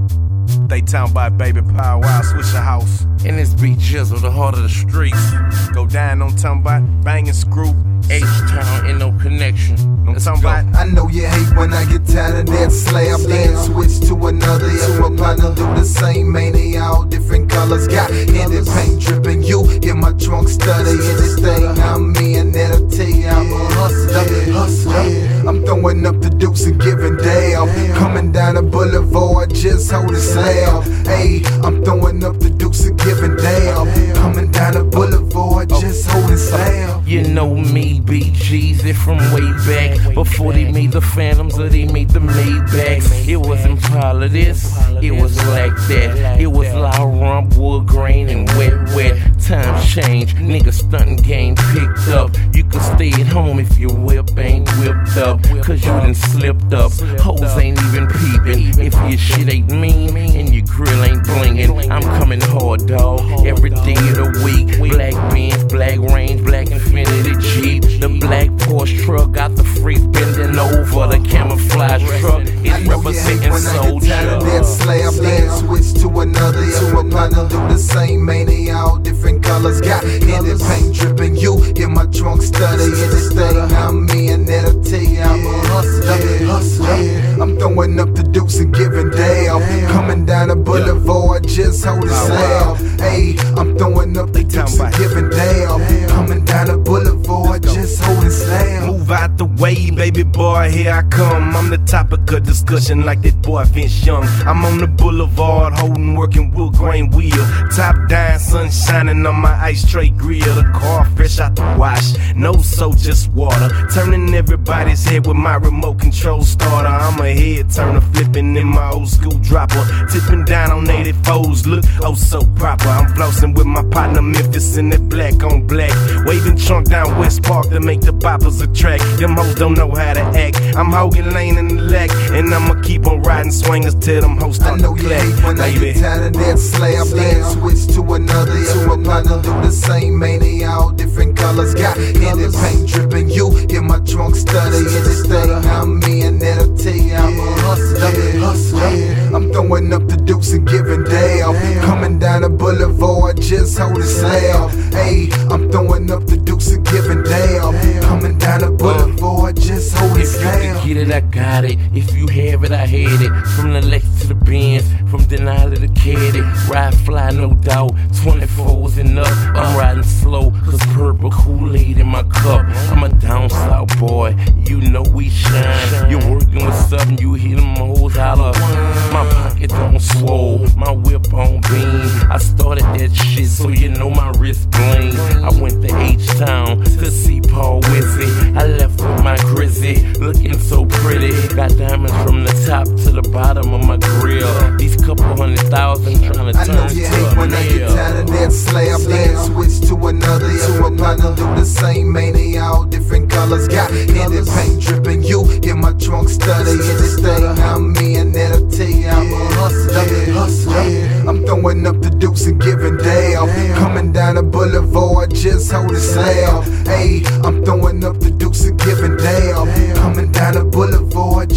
They talking about baby power, I'll switch a house. And this beat Jizzle, the heart of the streets. Go down, don't talking about banging screw. H-Town, ain't no connection. Don't talking about. I know you hate when I get tired of that slab. Then switch to another. If my partner do the same, man, they all different colors. Got candy paint dripping. You in my trunk study. Anything I'm in, that'll tell you I'm a hustler. I'm throwing up the deuce and giving down. Coming down the boulevard, just hold the slab. Hey, I'm throwing up the deuce and giving down. Coming down the boulevard, just hold the slab. You know me, BG's it from way back. Before they made the Phantoms or they made the Maybachs. It wasn't Impala this, it was like that. It was Laurent, wood grain, and wet. Times change, niggas stunting game picked up. You can stay at home if your whip ain't whipped up, cause you done slipped up. Hoes ain't even peeping if your shit ain't mean and your grill ain't blingin'. I'm coming hard, dawg, every day of the week. Black Benz, black Range, black Infinity Jeep. The black Porsche truck got the freak bending over. The camouflage truck is representing soldier. That slab, then switch to another. If my partner do the same, man, they all different colors. Got candy paint dripping. You in my trunk study. Anything I'm in, that'll tell you I'm a hustler. I'm throwing up the deuce and giving down. Coming down the boulevard, just hold the slab. Hey, I'm throwing up the deuce and giving down. Coming down the boulevard, just hold the slab. Move out the way, baby boy, here I come. I'm the topic of discussion like that boy Vince Young. I'm on the boulevard, holding, working wood grain wheel. Top down, sun shining on my ice tray grill. The car fresh out the wash, no soap, just water. Turning everybody's head with my remote control starter. I'm a head turner, flipping in my old school dropper. Tipping down on 84s, look oh so proper. I'm flossing with my partner Memphis in that black on black. Waving trunk down West Park to make the boppers attract. Them hoes don't know how to act. I'm hogging lane in the lack, and I'ma keep on riding swingers till them hoes start to clack. When I get tired of that slab, then switch to another. If my partner do the same, man, they all different colors. Got candy paint dripping. You in my trunk study. Anything I'm in, that'll tell you I'm a hustler. I'm throwing up the deuce and giving down. Coming down the boulevard, just hold the slab. Hey, I'm throwing up the deuce and giving down. Coming down the boulevard, just hold the slab. If you can get it, I got it. If you have it, I had it. From the Lex to the Benz, from Denali to the Caddy. Ride fly, no doubt. 24s and up. I'm riding slow, cause purple Kool-Aid in my cup. I'm a down south boy, you know we shine. You're working with something, you hear them hoes holler. My pocket on swole, my whip on beam. I started that shit, so you know my wrist bling. I went to H-Town to see Paul Wizzy. I left with my Grizzy, looking so pretty. Got diamonds from the top to the bottom of my grill. These couple 100,000 trying to I know turn you to hate a when I get tired of that slab, then switch to another. If my partner do the same, man, they all different colors. Got candy paint dripping. You in my trunk study. Anything I'm in, that'll tell you I'm a hustler. I'm throwing up the deuce and giving down. Coming down the boulevard, just hold the slab. Hey, I'm throwing up the deuce and giving down. Coming down the boulevard,